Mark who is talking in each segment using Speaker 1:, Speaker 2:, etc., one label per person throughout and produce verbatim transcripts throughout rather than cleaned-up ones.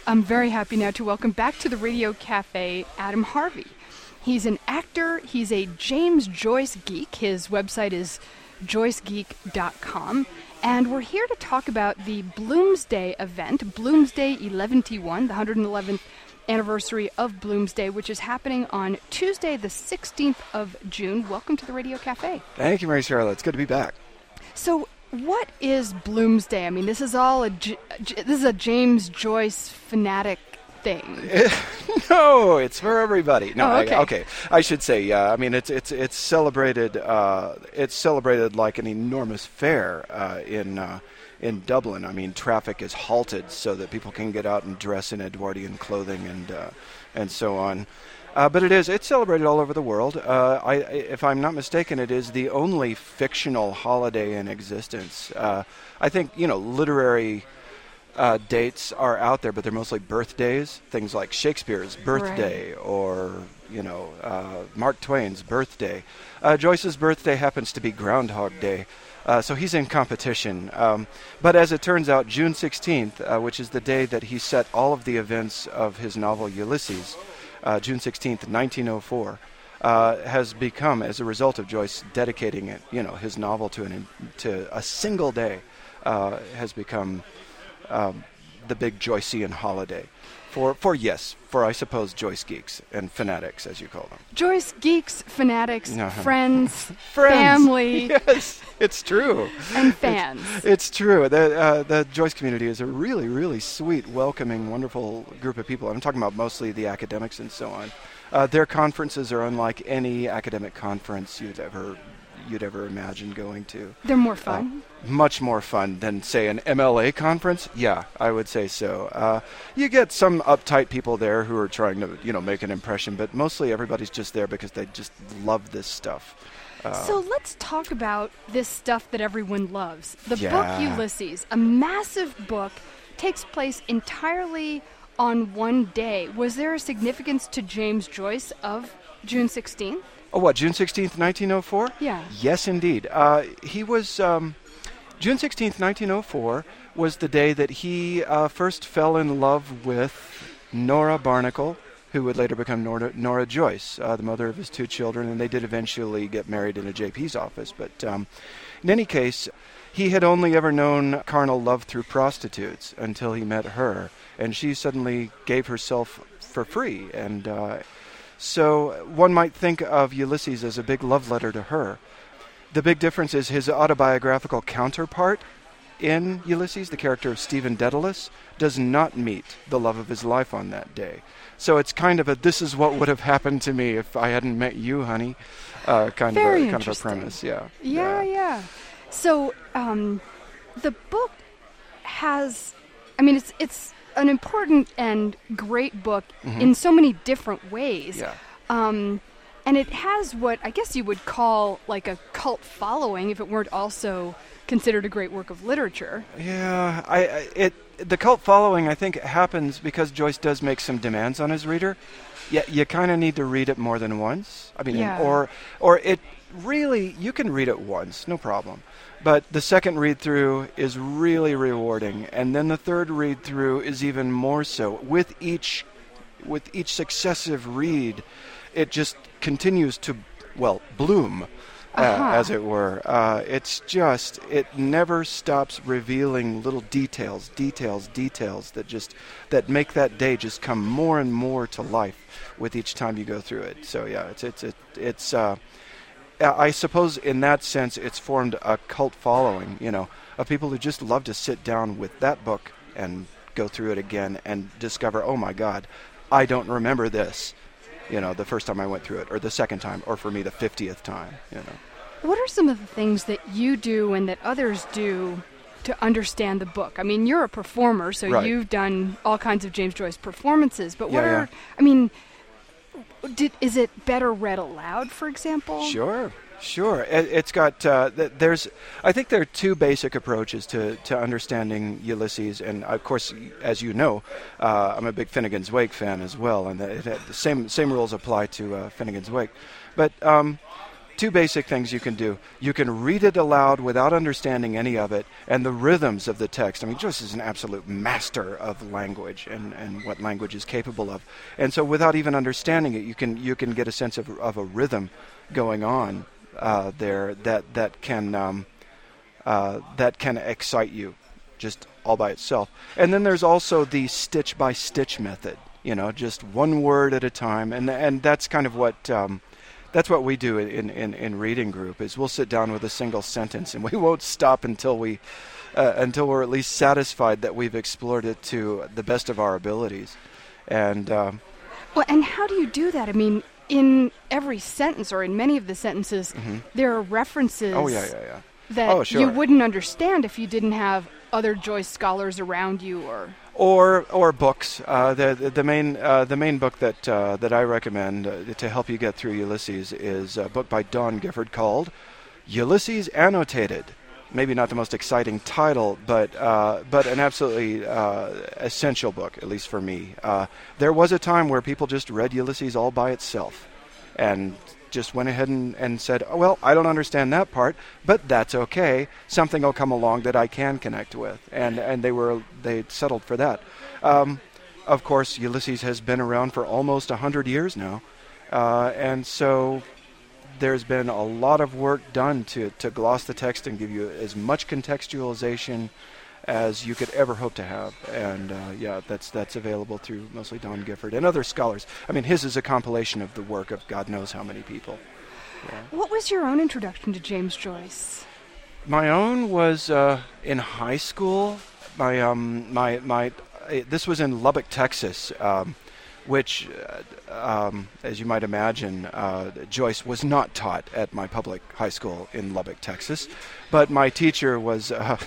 Speaker 1: I'm very happy now to welcome back to the Radio Cafe Adam Harvey. He's an actor. He's a James Joyce geek. His website is joyce geek dot com. And we're here to talk about the Bloomsday event, Bloomsday eleven T one, the one hundred eleventh anniversary of Bloomsday, which is happening on Tuesday, the sixteenth of June. Welcome to the Radio Cafe.
Speaker 2: Thank you, Mary Charlotte. It's good to be back.
Speaker 1: So, what is Bloomsday? I mean, this is all a J- J- this is a James Joyce fanatic thing.
Speaker 2: No, it's for everybody. No,
Speaker 1: oh, okay.
Speaker 2: I, okay. I should say, yeah. I mean, it's it's it's celebrated. Uh, it's celebrated like an enormous fair uh, in uh, in Dublin. I mean, traffic is halted so that people can get out and dress in Edwardian clothing and uh, and so on. Uh, but it is, it's celebrated all over the world. Uh, I, if I'm not mistaken, it is the only fictional holiday in existence. Uh, I think, you know, literary uh, dates are out there, but they're mostly birthdays, things like Shakespeare's birthday
Speaker 1: right.
Speaker 2: or, you know, uh, Mark Twain's birthday. Uh, Joyce's birthday happens to be Groundhog Day. Uh, so he's in competition. Um, but as it turns out, June sixteenth, uh, which is the day that he set all of the events of his novel Ulysses, Uh, June sixteenth, nineteen oh four, uh, has become, as a result of Joyce dedicating it, you know, his novel to an to a single day, uh, has become um, the big Joycean holiday. For, for yes, for I suppose Joyce geeks and fanatics, as you call them.
Speaker 1: Joyce geeks, fanatics,
Speaker 2: Uh-huh.
Speaker 1: friends,
Speaker 2: Friends.
Speaker 1: family.
Speaker 2: Yes, it's true.
Speaker 1: And fans.
Speaker 2: It's, it's true. The, uh, the Joyce community is a really, really sweet, welcoming, wonderful group of people. I'm talking about mostly the academics and so on. Uh, their conferences are unlike any academic conference you'd ever you'd ever imagine going to.
Speaker 1: They're more fun.
Speaker 2: Uh, much more fun than, say, an M L A conference. Yeah, I would say so. Uh, you get some uptight people there who are trying to, you know, make an impression, but mostly everybody's just there because they just love this stuff. Uh,
Speaker 1: so let's talk about this stuff that everyone loves. The
Speaker 2: yeah.
Speaker 1: book Ulysses, a massive book, takes place entirely on one day. Was there a significance to James Joyce of June sixteenth?
Speaker 2: Oh, what, June sixteenth, nineteen oh four?
Speaker 1: Yeah.
Speaker 2: Yes, indeed. Uh, he was, um, June sixteenth, nineteen oh four was the day that he uh, first fell in love with Nora Barnacle, who would later become Nora, Nora Joyce, uh, the mother of his two children, and they did eventually get married in a J P's office. But um, in any case, he had only ever known carnal love through prostitutes until he met her, and she suddenly gave herself for free, and uh, so one might think of Ulysses as a big love letter to her. The big difference is his autobiographical counterpart in Ulysses, the character of Stephen Dedalus, does not meet the love of his life on that day. So it's kind of a, this is what would have happened to me if I hadn't met you, honey, uh, kind,
Speaker 1: Very
Speaker 2: of a, kind of a
Speaker 1: interesting.
Speaker 2: premise. Yeah,
Speaker 1: Yeah, yeah. yeah. So um, the book has, I mean, it's it's an important and great book
Speaker 2: mm-hmm.
Speaker 1: in so many different ways.
Speaker 2: Yeah.
Speaker 1: Um, and it has what I guess you would call like a cult following if it weren't also considered a great work of literature.
Speaker 2: Yeah, I, I it the cult following, I think, happens because Joyce does make some demands on his reader. Yeah, you kind of need to read it more than once. I mean,
Speaker 1: Yeah.
Speaker 2: or or it really, you can read it once, no problem. But the second read-through is really rewarding, and then the third read-through is even more so. With each, with each successive read, it just continues to, well, bloom, uh,
Speaker 1: Uh-huh.
Speaker 2: as it were. Uh, it's just, it never stops revealing little details, details, details that just, that make that day just come more and more to life with each time you go through it. So yeah, it's, it's, it, it's, uh, I suppose in that sense it's formed a cult following, you know, of people who just love to sit down with that book and go through it again and discover, oh my God, I don't remember this, you know, the first time I went through it, or the second time, or for me the fiftieth time, you know.
Speaker 1: What are some of the things that you do and that others do to understand the book? I mean, you're a performer, so
Speaker 2: Right.
Speaker 1: you've done all kinds of James Joyce performances, but what
Speaker 2: Yeah,
Speaker 1: are,
Speaker 2: yeah.
Speaker 1: I mean, did, is it better read aloud, for example?
Speaker 2: Sure, sure. It, it's got, uh, th- there's, I think there are two basic approaches to, to understanding Ulysses, and of course, as you know, uh, I'm a big Finnegan's Wake fan as well, and the, it, the same same rules apply to uh, Finnegan's Wake. But um, two basic things you can do. You can read it aloud without understanding any of it, and the rhythms of the text. I mean, Joyce is an absolute master of language and, and what language is capable of. And so without even understanding it, you can you can get a sense of, of a rhythm going on uh, there that, that can um, uh, that can excite you just all by itself. And then there's also the stitch-by-stitch method, you know, just one word at a time. And and that's kind of what... Um, That's what we do in, in, in reading group. Is we'll sit down with a single sentence, and we won't stop until we, uh, until we're at least satisfied that we've explored it to the best of our abilities. And um,
Speaker 1: well, and how do you do that? I mean, in every sentence, or in many of the sentences, mm-hmm. there are references.
Speaker 2: Oh yeah, yeah, yeah.
Speaker 1: That
Speaker 2: oh, sure.
Speaker 1: you wouldn't understand if you didn't have other Joyce scholars around you, or.
Speaker 2: Or or books. Uh, the, the the main uh, the main book that uh, that I recommend uh, to help you get through Ulysses is a book by Don Gifford called Ulysses Annotated. Maybe not the most exciting title, but uh, but an absolutely uh, essential book, at least for me. Uh, there was a time where people just read Ulysses all by itself, and just went ahead and, and said, oh, well, I don't understand that part, but that's okay. Something will come along that I can connect with. And, and they were they settled for that. Um, of course, Ulysses has been around for almost one hundred years now. Uh, and so there's been a lot of work done to, to gloss the text and give you as much contextualization as you could ever hope to have. And uh, yeah, that's that's available through mostly Don Gifford and other scholars. I mean, his is a compilation of the work of God knows how many people. Yeah.
Speaker 1: What was your own introduction to James Joyce?
Speaker 2: My own was uh, in high school. My um my my uh, this was in Lubbock, Texas, um, which, uh, um, as you might imagine, uh, Joyce was not taught at my public high school in Lubbock, Texas, but my teacher was. Uh,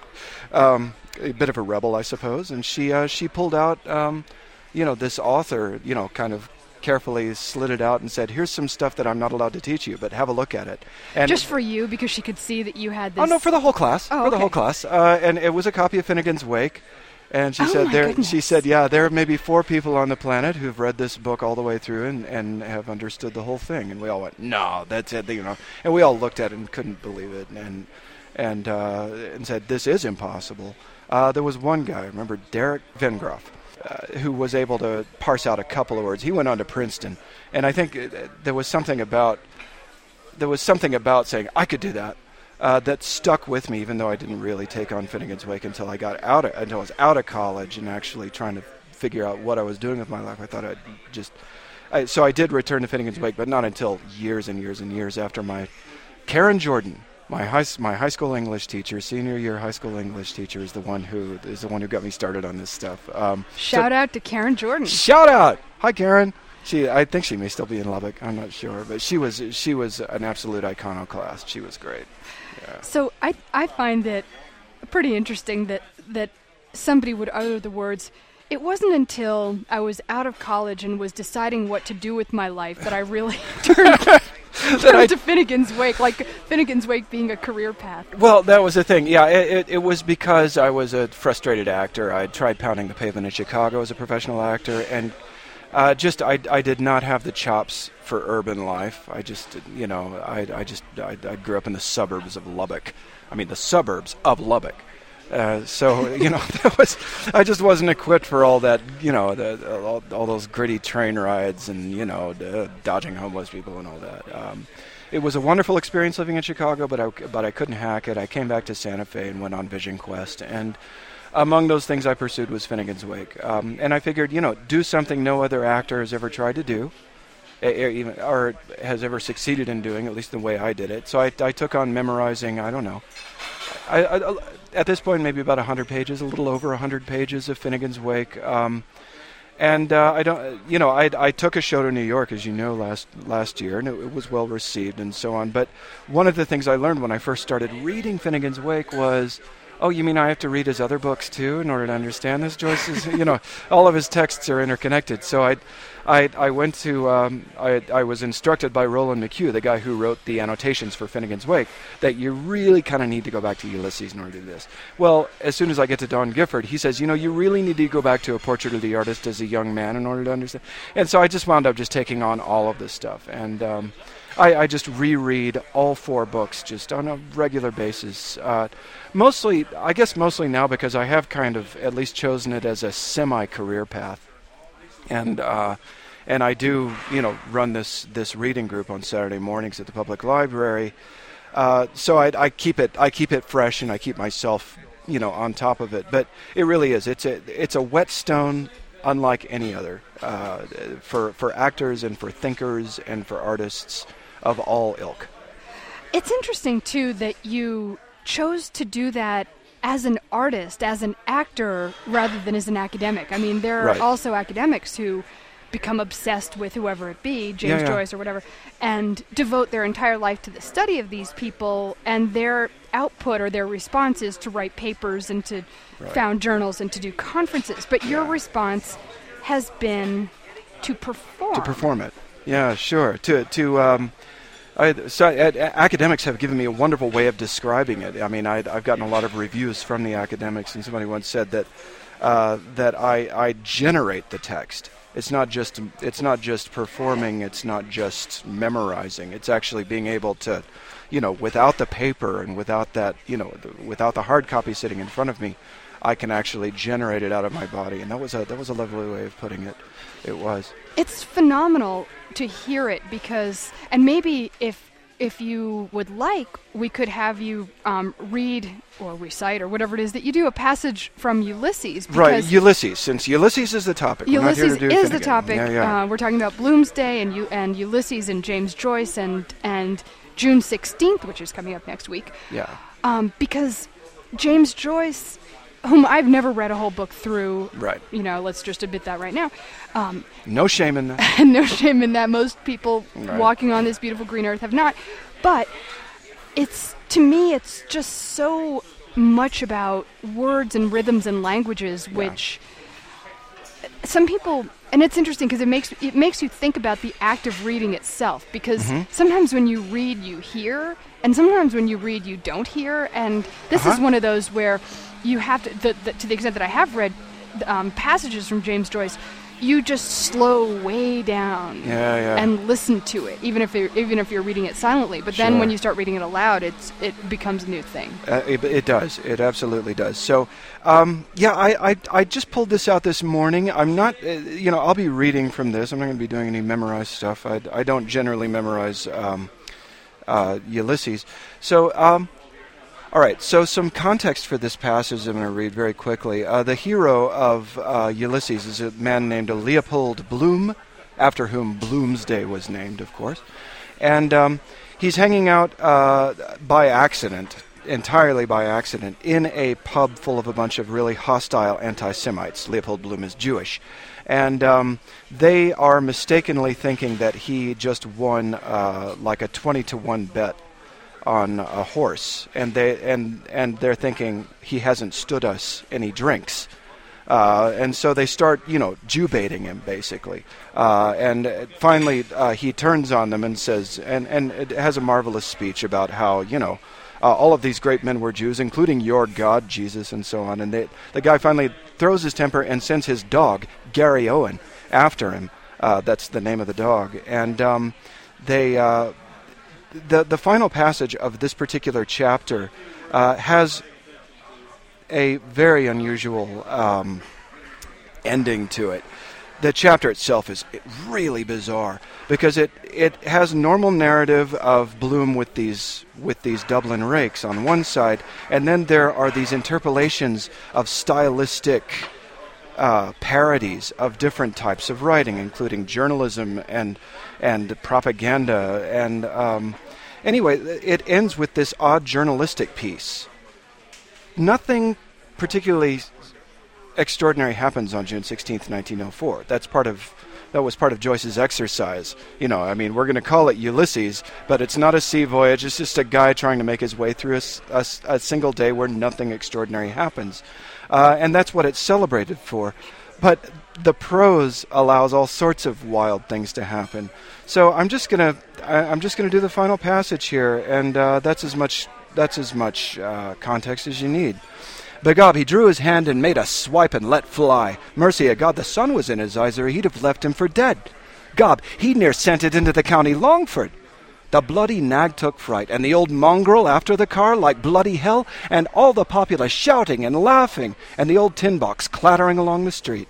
Speaker 2: Um, a bit of a rebel, I suppose, and she uh, she pulled out, um, you know, this author, you know, kind of carefully slid it out and said, "Here's some stuff that I'm not allowed to teach you, but have a look at it." And
Speaker 1: just for you, because she could see that you had this.
Speaker 2: Oh no, for the whole class,
Speaker 1: oh,
Speaker 2: for
Speaker 1: okay.
Speaker 2: the whole class, uh, and it was a copy of Finnegan's Wake, and she
Speaker 1: oh
Speaker 2: said
Speaker 1: my
Speaker 2: there.
Speaker 1: Goodness.
Speaker 2: She said, "Yeah, there are maybe four people on the planet who've read this book all the way through and, and have understood the whole thing," and we all went, "No, that's it," you know, and we all looked at it and couldn't believe it, and and uh, and said, "This is impossible." Uh, there was one guy, I remember Derek Vengroff, uh, who was able to parse out a couple of words. He went on to Princeton, and I think uh, there was something about there was something about saying I could do that uh, that stuck with me, even though I didn't really take on Finnegan's Wake until I got out of, until I was out of college and actually trying to figure out what I was doing with my life. I thought I'd just I, so I did return to Finnegan's Wake, but not until years and years and years after my Karen Jordan. My high my high school English teacher, senior year high school English teacher, is the one who is the one who got me started on this stuff. Um,
Speaker 1: shout
Speaker 2: so,
Speaker 1: out to Karen Jordan.
Speaker 2: Shout out! Hi, Karen. She, I think she may still be in Lubbock. I'm not sure, but she was she was an absolute iconoclast. She was great. Yeah.
Speaker 1: So I I find that pretty interesting that that somebody would utter the words. It wasn't until I was out of college and was deciding what to do with my life that I really turned. Turned I, to Finnegan's Wake, like Finnegan's Wake being a career path.
Speaker 2: Well, that was the thing. Yeah, it, it, it was because I was a frustrated actor. I tried pounding the pavement in Chicago as a professional actor, and uh, just I, I did not have the chops for urban life. I just, you know, I, I just I, I grew up in the suburbs of Lubbock. I mean, the suburbs of Lubbock. Uh, so you know, that was I just wasn't equipped for all that. You know, the, all, all those gritty train rides and you know, the, dodging homeless people and all that. Um, it was a wonderful experience living in Chicago, but I but I couldn't hack it. I came back to Santa Fe and went on Vision Quest, and among those things I pursued was Finnegan's Wake. Um, and I figured, you know, do something no other actor has ever tried to do, even or has ever succeeded in doing, at least the way I did it. So I, I took on memorizing. I don't know. I, I, at this point, maybe about one hundred pages, a little over one hundred pages of Finnegan's Wake. Um, and uh, I don't, you know, I, I took a show to New York, as you know, last last year, and it, it was well received and so on. But one of the things I learned when I first started reading Finnegan's Wake was, oh, you mean I have to read his other books too in order to understand this? Joyce's, you know, all of his texts are interconnected. So I, I, I went to, um, I, I was instructed by Roland McHugh, the guy who wrote the annotations for Finnegan's Wake, that you really kind of need to go back to Ulysses in order to do this. Well, as soon as I get to Don Gifford, he says, you know, you really need to go back to A Portrait of the Artist as a Young Man in order to understand. And so I just wound up just taking on all of this stuff. And um, I, I just reread all four books just on a regular basis. Uh, mostly, I guess mostly now because I have kind of at least chosen it as a semi-career path. And uh, and I do, you know, run this, this reading group on Saturday mornings at the public library. Uh, so I, I keep it I keep it fresh, and I keep myself, you know, on top of it. But it really is. It's a it's a whetstone unlike any other uh, for for actors and for thinkers and for artists of all ilk.
Speaker 1: It's interesting too that you chose to do that as an artist, as an actor, rather than as an academic. I mean, there are
Speaker 2: Right.
Speaker 1: also academics who become obsessed with whoever it be, James
Speaker 2: Yeah, yeah.
Speaker 1: Joyce or whatever, and devote their entire life to the study of these people, and their output or their response is to write papers and to
Speaker 2: Right.
Speaker 1: found journals and to do conferences. But your
Speaker 2: Yeah.
Speaker 1: response has been to perform.
Speaker 2: To perform it. Yeah, sure. To to um, I, so uh, academics have given me a wonderful way of describing it. I mean, I, I've gotten a lot of reviews from the academics, and somebody once said that uh, that I, I generate the text. It's not just it's not just performing. It's not just memorizing. It's actually being able to, you know, without the paper and without that, you know, the, without the hard copy sitting in front of me, I can actually generate it out of my body. And that was a that was a lovely way of putting it. It was.
Speaker 1: It's phenomenal to hear it because, and maybe if if you would like, we could have you um, read or recite or whatever it is that you do a passage from Ulysses.
Speaker 2: Right, Ulysses. Since Ulysses is the topic, we're not here
Speaker 1: Ulysses
Speaker 2: to do
Speaker 1: is the
Speaker 2: Finnegan.
Speaker 1: topic.
Speaker 2: Yeah, yeah.
Speaker 1: Uh, we're talking about Bloomsday and U- and Ulysses and James Joyce and and June sixteenth, which is coming up next week.
Speaker 2: yeah.
Speaker 1: Um, because James Joyce, whom I've never read a whole book through,
Speaker 2: Right.
Speaker 1: you know, let's just admit that right now. Um,
Speaker 2: No shame in that.
Speaker 1: and no shame in that. Most people
Speaker 2: Right.
Speaker 1: walking on this beautiful green earth have not. But it's, to me, it's just so much about words and rhythms and languages, which some people, and it's interesting because it makes it makes you think about the act of reading itself. Because
Speaker 2: Mm-hmm.
Speaker 1: sometimes when you read, you hear, and sometimes when you read, you don't hear. And this is
Speaker 2: Uh-huh.
Speaker 1: one of those where you have to, the, the, to the extent that I have read um, passages from James Joyce, you just slow way down
Speaker 2: Yeah, yeah.
Speaker 1: and listen to it, even if you're, even if you're reading it silently. But then
Speaker 2: Sure.
Speaker 1: when you start reading it aloud, it's it becomes a new thing.
Speaker 2: Uh, it, it does. It absolutely does. So, um, yeah, I, I I just pulled this out this morning. I'm not, uh, you know, I'll be reading from this. I'm not going to be doing any memorized stuff. I, I don't generally memorize um, uh, Ulysses. So, um, all right. So, some context for this passage I'm going to read very quickly. Uh, the hero of uh, Ulysses is a man named Leopold Bloom, after whom Bloomsday was named, of course, and um, he's hanging out uh, by accident. entirely by accident, in a pub full of a bunch of really hostile anti-Semites. Leopold Bloom is Jewish. And um, they are mistakenly thinking that he just won uh, like a twenty to one bet on a horse. And, they, and, and they're thinking he hasn't stood us any drinks. Uh, and so they start, you know, Jew-baiting him, basically. Uh, and uh, finally uh, he turns on them and says, and, and it has a marvelous speech about how, you know, Uh, all of these great men were Jews, including your God, Jesus, and so on. And they, the guy finally throws his temper and sends his dog, Gary Owen, after him. Uh, that's the name of the dog. And um, they, uh, the the final passage of this particular chapter uh, has a very unusual um, ending to it. The chapter itself is really bizarre because it, it has normal narrative of Bloom with these with these Dublin rakes on one side, and then there are these interpolations of stylistic uh, parodies of different types of writing, including journalism and and propaganda. And um, anyway, it ends with this odd journalistic piece. Nothing particularly extraordinary happens on June sixteenth, nineteen oh four. That's part of that was part of Joyce's exercise. You know, I mean, we're going to call it Ulysses, but it's not a sea voyage. It's just a guy trying to make his way through a, a, a single day where nothing extraordinary happens, uh, and that's what it's celebrated for. But the prose allows all sorts of wild things to happen. So I'm just gonna I'm just gonna do the final passage here, and uh, that's as much that's as much uh, context as you need. Begob, he drew his hand and made a swipe and let fly. Mercy of God, the sun was in his eyes, or he'd have left him for dead. Gob, he near sent it into the county Longford. The bloody nag took fright, and the old mongrel after the car like bloody hell, and all the populace shouting and laughing, and the old tin box clattering along the street.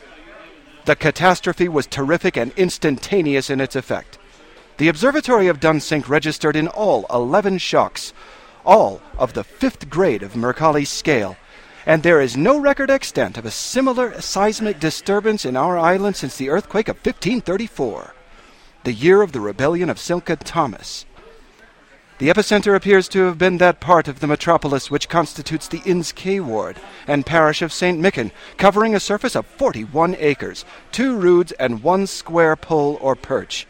Speaker 2: The catastrophe was terrific and instantaneous in its effect. The observatory of Dunsink registered in all eleven shocks, all of the fifth grade of Mercalli's scale, and there is no record extant of a similar seismic disturbance in our island since the earthquake of fifteen thirty-four, the year of the rebellion of Silka Thomas. The epicenter appears to have been that part of the metropolis which constitutes the Inns Quay ward and parish of Saint Micken, covering a surface of forty-one acres, two roods, and one square pole or perch.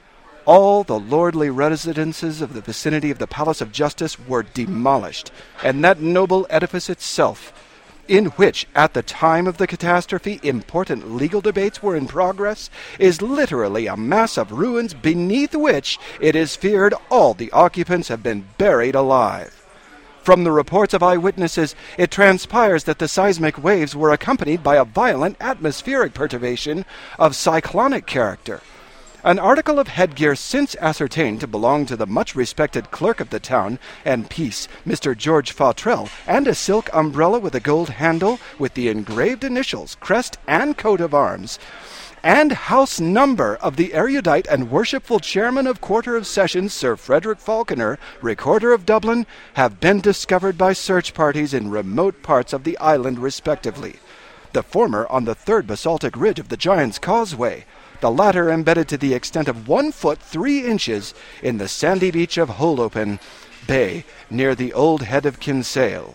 Speaker 2: All the lordly residences of the vicinity of the Palace of Justice were demolished, and that noble edifice itself, in which, at the time of the catastrophe, important legal debates were in progress, is literally a mass of ruins beneath which, it is feared, all the occupants have been buried alive. From the reports of eyewitnesses, it transpires that the seismic waves were accompanied by a violent atmospheric perturbation of cyclonic character. An article of headgear since ascertained to belong to the much-respected clerk of the town and peace, Mister George Fautrell, and a silk umbrella with a gold handle with the engraved initials, crest, and coat of arms, and house number of the erudite and worshipful chairman of Quarter of Sessions, Sir Frederick Falconer, Recorder of Dublin, have been discovered by search parties in remote parts of the island respectively, the former on the third basaltic ridge of the Giant's Causeway, the latter embedded to the extent of one foot three inches in the sandy beach of Holopen Bay, near the old head of Kinsale.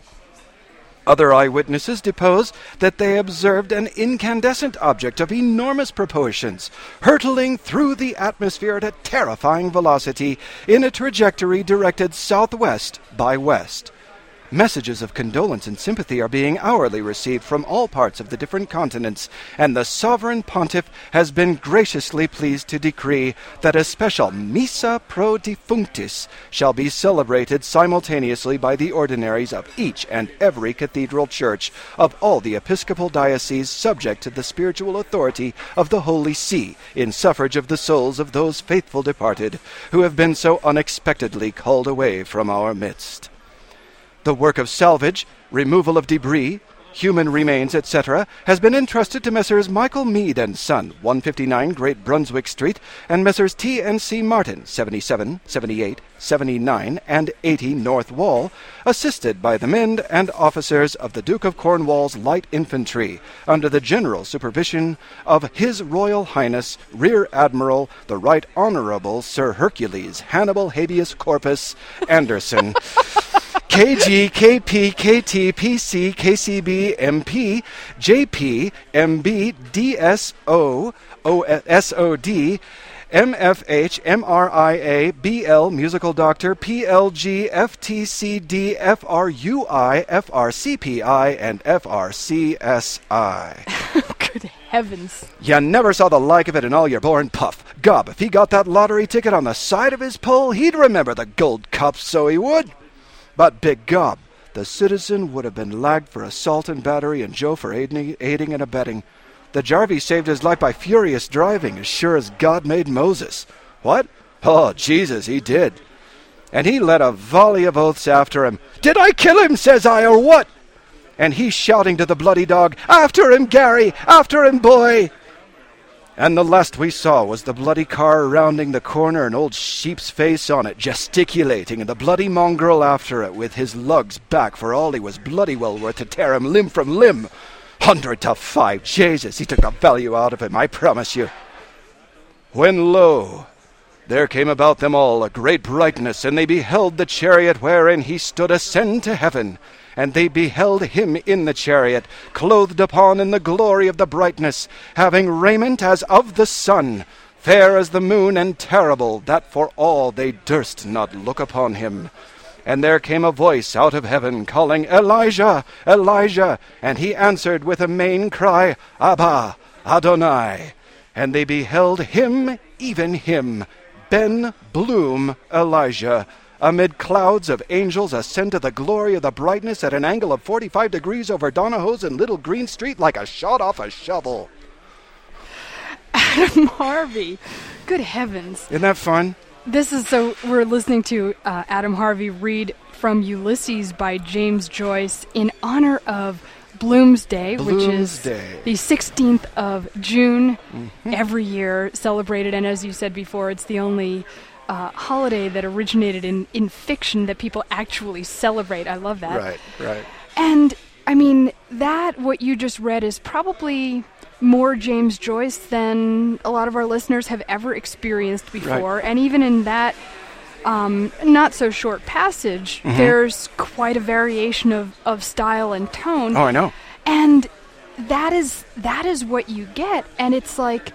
Speaker 2: Other eyewitnesses depose that they observed an incandescent object of enormous proportions, hurtling through the atmosphere at a terrifying velocity in a trajectory directed southwest by west. Messages of condolence and sympathy are being hourly received from all parts of the different continents, and the Sovereign Pontiff has been graciously pleased to decree that a special Missa pro defunctis shall be celebrated simultaneously by the ordinaries of each and every cathedral church of all the episcopal dioceses subject to the spiritual authority of the Holy See, in suffrage of the souls of those faithful departed who have been so unexpectedly called away from our midst. The work of salvage, removal of debris, human remains, et cetera, has been entrusted to Messrs. Michael Mead and Son, one fifty-nine Great Brunswick Street, and Messrs. T and C Martin, seventy-seven, seventy-eight, seventy-nine, and eighty North Wall, assisted by the men and officers of the Duke of Cornwall's Light Infantry, under the general supervision of His Royal Highness Rear Admiral the Right Honourable Sir Hercules Hannibal Habeas Corpus Anderson, K G, K P, K T, P C, K C B, M P, J P, M B, D S O, O S O D, M F H, M R I A, B L, Musical Doctor, P L G, F T C D, F R U I, F R C P I, and F R C S I.
Speaker 1: Good heavens.
Speaker 2: You never saw the like of it in all your born puff. Gob, if he got that lottery ticket on the side of his pole, he'd remember the gold cups, so he would. But, big gob, the citizen would have been lagged for assault and battery and Joe for aiding, aiding and abetting. The Jarvey saved his life by furious driving, as sure as God made Moses. What? Oh, Jesus, he did. And he let a volley of oaths after him. Did I kill him, says I, or what? And he shouting to the bloody dog, After him, Gary! After him, boy! And the last we saw was the bloody car rounding the corner, an old sheep's face on it, gesticulating, and the bloody mongrel after it, with his lugs back for all he was bloody well worth to tear him limb from limb. Hundred to five, Jesus, he took the value out of him, I promise you. When lo, there came about them all a great brightness, and they beheld the chariot wherein he stood ascend to heaven. And they beheld him in the chariot, clothed upon in the glory of the brightness, having raiment as of the sun, fair as the moon, and terrible, that for all they durst not look upon him. And there came a voice out of heaven, calling, Elijah, Elijah! And he answered with a main cry, Abba, Adonai! And they beheld him, even him, Ben Bloom Elijah, amid clouds of angels ascend to the glory of the brightness at an angle of forty-five degrees over Donahoe's and Little Green Street like a shot off a shovel.
Speaker 1: Adam Harvey. Good heavens.
Speaker 2: Isn't that fun?
Speaker 1: This is so we're listening to uh, Adam Harvey read from Ulysses by James Joyce in honor of Bloomsday, which is
Speaker 2: Bloomsday.
Speaker 1: the sixteenth of June
Speaker 2: Mm-hmm.
Speaker 1: every year celebrated. And as you said before, it's the only uh, holiday that originated in, in fiction that people actually celebrate. I love that.
Speaker 2: Right, right.
Speaker 1: And, I mean, that, what you just read, is probably more James Joyce than a lot of our listeners have ever experienced before.
Speaker 2: Right.
Speaker 1: And even in that um, not-so-short passage,
Speaker 2: Mm-hmm.
Speaker 1: there's quite a variation of, of style and tone.
Speaker 2: Oh, I know.
Speaker 1: And that is that is what you get. And it's like,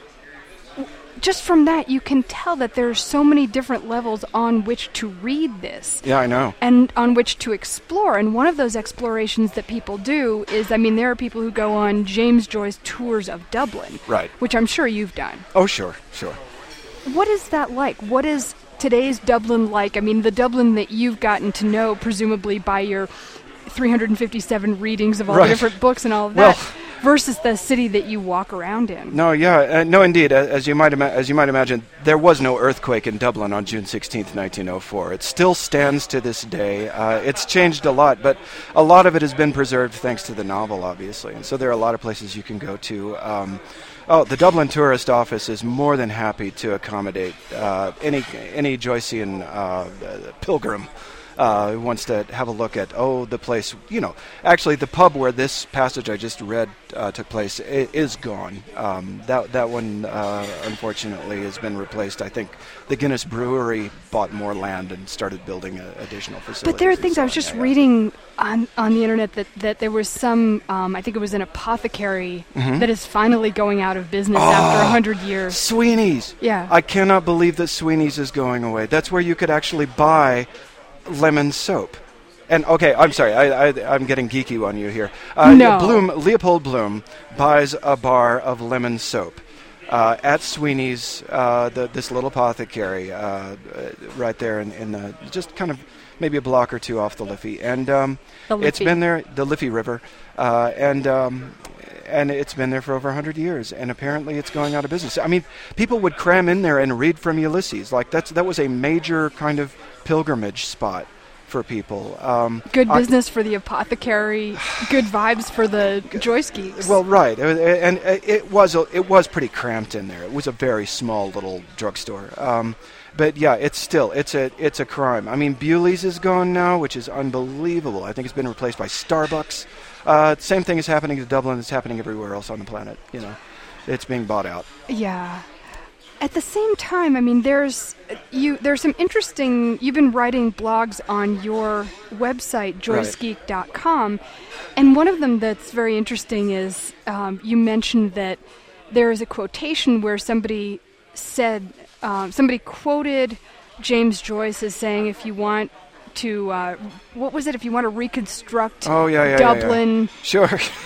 Speaker 1: w- just from that, you can tell that there's so many different levels on which to read this
Speaker 2: Yeah, I know.
Speaker 1: and on which to explore. And one of those explorations that people do is, I mean, there are people who go on James Joyce tours of Dublin,
Speaker 2: Right.
Speaker 1: which I'm sure you've done.
Speaker 2: Oh, sure, sure.
Speaker 1: What is that like? What is today's Dublin like? I mean, the Dublin that you've gotten to know, presumably by your three hundred fifty-seven readings of all
Speaker 2: Right.
Speaker 1: the different books and all of
Speaker 2: Well-
Speaker 1: that, versus the city that you walk around in.
Speaker 2: No, yeah, uh, no, indeed. Uh, as you might ima- as you might imagine, there was no earthquake in Dublin on June sixteenth, nineteen oh four. It still stands to this day. Uh, it's changed a lot, but a lot of it has been preserved thanks to the novel, obviously. And so there are a lot of places you can go to. Um, oh, the Dublin Tourist Office is more than happy to accommodate uh, any any Joycean uh, pilgrim. Uh, who wants to have a look at, oh, the place, you know, actually the pub where this passage I just read uh, took place i- is gone. Um, that that one, uh, unfortunately, has been replaced. I think the Guinness Brewery bought more land and started building uh, additional facilities.
Speaker 1: But there are
Speaker 2: and
Speaker 1: things
Speaker 2: so
Speaker 1: I was
Speaker 2: on.
Speaker 1: just
Speaker 2: Yeah, yeah.
Speaker 1: reading on, on the internet that, that there was some, um, I think it was an apothecary that is finally going out of business after a hundred years.
Speaker 2: Sweeney's.
Speaker 1: Yeah.
Speaker 2: I cannot believe that Sweeney's is going away. That's where you could actually buy lemon soap. And okay, I'm sorry, I, I, I'm getting geeky on you here. Uh,
Speaker 1: No.
Speaker 2: Bloom, Leopold Bloom buys a bar of lemon soap uh, at Sweeney's, uh, the, this little apothecary uh, uh, right there in, in the, just kind of maybe a block or two off the Liffey. And um,
Speaker 1: The
Speaker 2: it's
Speaker 1: Liffey.
Speaker 2: been there, the Liffey River, uh, and um, and it's been there for over one hundred years, and apparently it's going out of business. I mean, people would cram in there and read from Ulysses. Like, that's that was a major kind of pilgrimage spot for people. Um,
Speaker 1: Good
Speaker 2: I-
Speaker 1: business for the apothecary, good vibes for the Joyce geeks.
Speaker 2: Well, right, Uh, and uh, it was a, it was pretty cramped in there. It was a very small little drugstore. Um, but yeah, it's still it's a it's a crime. I mean, Bewley's is gone now, which is unbelievable. I think it's been replaced by Starbucks. Uh, same thing is happening to Dublin. It's happening everywhere else on the planet. You know, it's being bought out.
Speaker 1: Yeah. At the same time, I mean, there's you. There's some interesting. You've been writing blogs on your website, joyce geek dot com, and one of them that's very interesting is um, you mentioned that there is a quotation where somebody said, um, somebody quoted James Joyce as saying, "If you want to, uh, what was it? If you want to reconstruct
Speaker 2: Oh yeah, yeah, yeah,
Speaker 1: Dublin,
Speaker 2: yeah. Sure.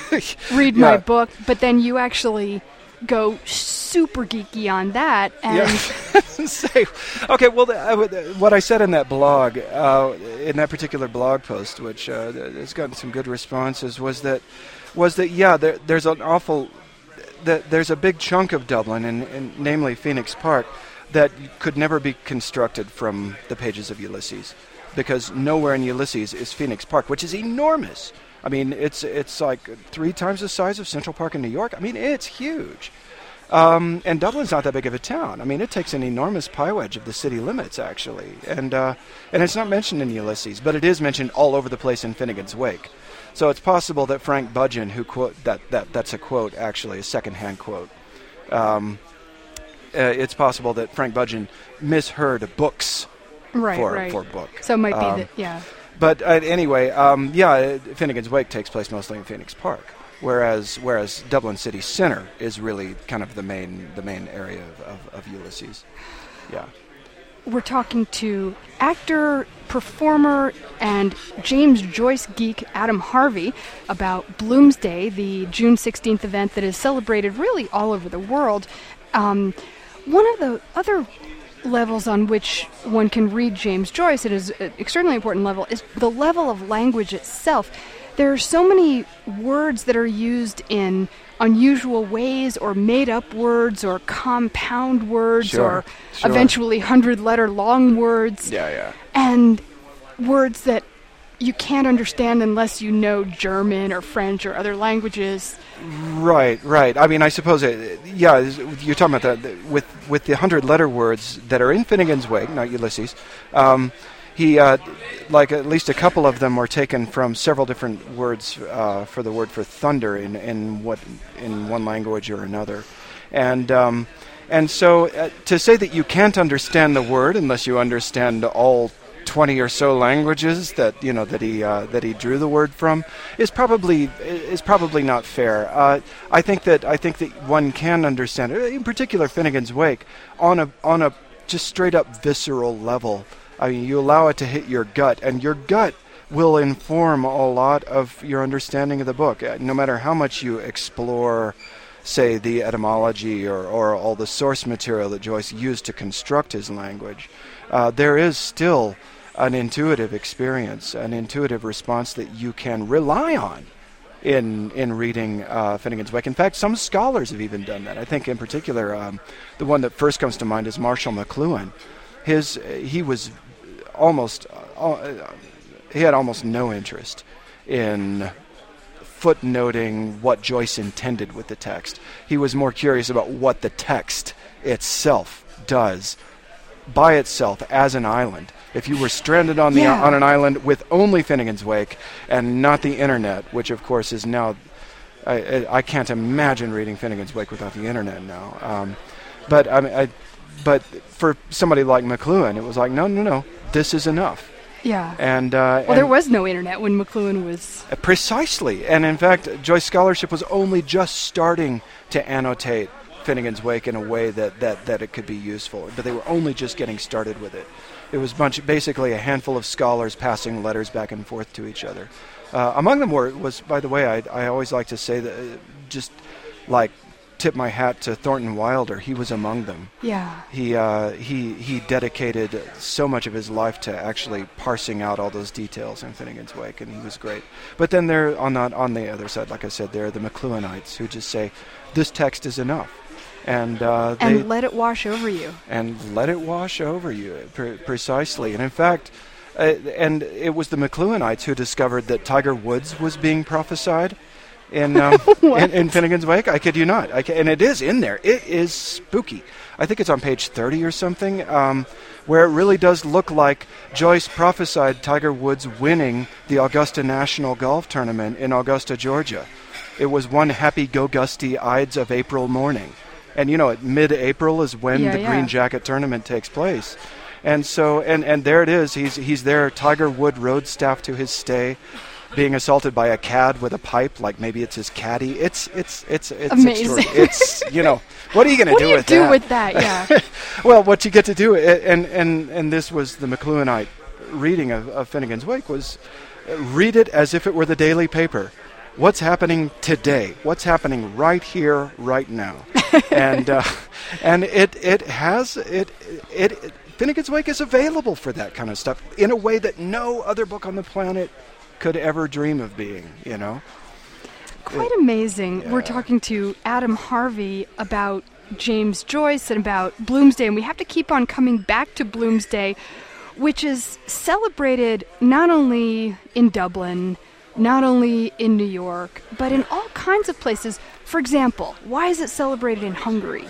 Speaker 1: read
Speaker 2: Yeah.
Speaker 1: my book." But then you actually go super geeky on that, and
Speaker 2: Yeah. Say, okay, well, the, I, would- what I said in that blog, uh, in that particular blog post, which uh, has gotten some good responses, was that, was that yeah, there, there's an awful, that there's a big chunk of Dublin, and, and namely Phoenix Park, that could never be constructed from the pages of Ulysses, because nowhere in Ulysses is Phoenix Park, which is enormous. I mean, it's it's like three times the size of Central Park in New York. I mean, it's huge. Um, and Dublin's not that big of a town. I mean, it takes an enormous pie wedge of the city limits, actually. And uh, and it's not mentioned in Ulysses, but it is mentioned all over the place in Finnegan's Wake. So it's possible that Frank Budgeon, who quote that, that that's a quote, actually, a secondhand quote. Um, uh, it's possible that Frank Budgeon misheard books
Speaker 1: right,
Speaker 2: for
Speaker 1: right.
Speaker 2: for book.
Speaker 1: So it might be
Speaker 2: Um,
Speaker 1: that, yeah.
Speaker 2: But uh, anyway, um, yeah, uh, Finnegan's Wake takes place mostly in Phoenix Park, whereas whereas Dublin City Centre is really kind of the main the main area of, of, of Ulysses. Yeah.
Speaker 1: We're talking to actor, performer, and James Joyce geek Adam Harvey about Bloomsday, the June sixteenth event that is celebrated really all over the world. Um, one of the other levels on which one can read James Joyce, it is an extremely important level, is the level of language itself. there are so many words that are used in unusual ways, or made-up words, or compound words,
Speaker 2: Sure,
Speaker 1: or
Speaker 2: sure.
Speaker 1: eventually hundred-letter long words.
Speaker 2: Yeah, yeah.
Speaker 1: And words that you can't understand unless you know German or French or other languages.
Speaker 2: Right, right. I mean, I suppose, it, yeah, you're talking about that with with the hundred-letter words that are in Finnegan's Wake, not Ulysses. Um, he, uh, like, at least a couple of them were taken from several different words uh, for the word for thunder in in what in one language or another, and um, and so uh, to say that you can't understand the word unless you understand all twenty or so languages that you know that he uh, that he drew the word from is probably is probably not fair. Uh, I think that I think that one can understand it, in particular Finnegan's Wake, on a on a just straight up visceral level. I mean, you allow it to hit your gut, and your gut will inform a lot of your understanding of the book. Uh, no matter how much you explore, say, the etymology or, or all the source material that Joyce used to construct his language, uh, there is still an intuitive experience, an intuitive response that you can rely on in in reading uh, Finnegan's Wake. In fact, some scholars have even done that. I think, in particular, um, the one that first comes to mind is Marshall McLuhan. His uh, he was almost uh, uh, he had almost no interest in footnoting what Joyce intended with the text. He was more curious about what the text itself does by itself as an island. If you were stranded on the
Speaker 1: Yeah.
Speaker 2: on an island with only Finnegan's Wake and not the internet, which of course is now, I, I, I can't imagine reading Finnegan's Wake without the internet now. Um, but I mean, I, but for somebody like McLuhan, it was like, no, no, no, this is enough.
Speaker 1: Yeah.
Speaker 2: And uh,
Speaker 1: Well, there was no internet when McLuhan was...
Speaker 2: Uh, Precisely. And in fact, Joyce scholarship was only just starting to annotate Finnegan's Wake in a way that, that, that it could be useful. But they were only just getting started with it. It was bunch, basically a handful of scholars passing letters back and forth to each other. Uh, among them were, was, by the way, I, I always like to say that, uh, just like tip my hat to Thornton Wilder. He was among them.
Speaker 1: Yeah.
Speaker 2: He uh, he he dedicated so much of his life to actually parsing out all those details in Finnegan's Wake, and he was great. But then there, on that on the other side, like I said, there are the McLuhanites who just say, "This text is enough," and uh, they
Speaker 1: And let it wash over you.
Speaker 2: and let it wash over you. Pre- precisely, and in fact. Uh, and it was the McLuhanites who discovered that Tiger Woods was being prophesied in um, in, in Finnegan's Wake. I kid you not. I ca- and it is in there. It is spooky. I think it's on page thirty or something, um, where it really does look like Joyce prophesied Tiger Woods winning the Augusta National Golf Tournament in Augusta, Georgia. It was one happy go-gusty Ides of April morning. And, you know, at mid-April is when
Speaker 1: Yeah,
Speaker 2: the
Speaker 1: yeah.
Speaker 2: Green Jacket Tournament takes place. And so, and, and there it is. He's he's there. Tiger Wood rode staff to his stay, being assaulted by a cad with a pipe, like maybe it's his caddy. It's it's it's it's
Speaker 1: Amazing.
Speaker 2: extraordinary. It's you know, what are you going to
Speaker 1: What
Speaker 2: do
Speaker 1: do you
Speaker 2: with
Speaker 1: do
Speaker 2: that?
Speaker 1: with that? Yeah.
Speaker 2: Well, what you get to do, a- and and and this was the McLuhanite reading of, of Finnegan's Wake, was uh, read it as if it were the daily paper. What's happening today? What's happening right here, right now? and uh, and it it has it it. it Finnegan's Wake is available for that kind of stuff in a way that no other book on the planet could ever dream of being, you know?
Speaker 1: Quite amazing. We're
Speaker 2: Yeah.
Speaker 1: talking to Adam Harvey about James Joyce and about Bloomsday, and we have to keep on coming back to Bloomsday, which is celebrated not only in Dublin, not only in New York, but in all kinds of places. For example, why is it celebrated in Hungary?